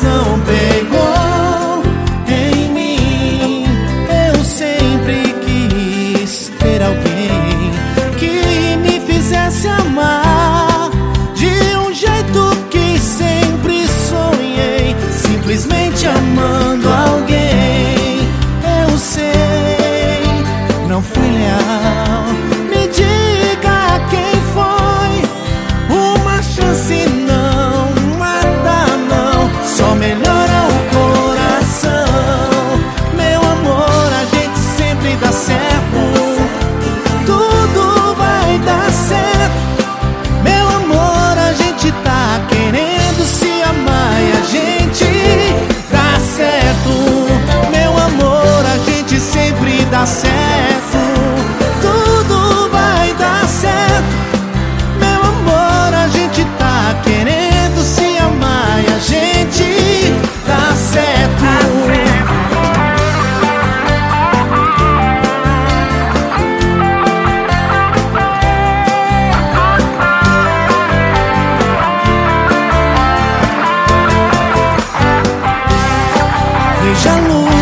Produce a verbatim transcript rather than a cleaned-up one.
não pegou em mim. Eu sempre quis ter alguém que me fizesse amar de um jeito que sempre sonhei, simplesmente amando alguém. Eu sei, não fui leal. Me diga quem foi. Uma chance não mata não, só melhora o coração. Meu amor, a gente sempre dá certo, tudo vai dar certo. Meu amor, a gente tá querendo se amar e a gente dá certo. Meu amor, a gente sempre dá certo, tudo vai dar certo. Meu amor, a gente tá querendo se amar e a gente dá certo. Veja a luz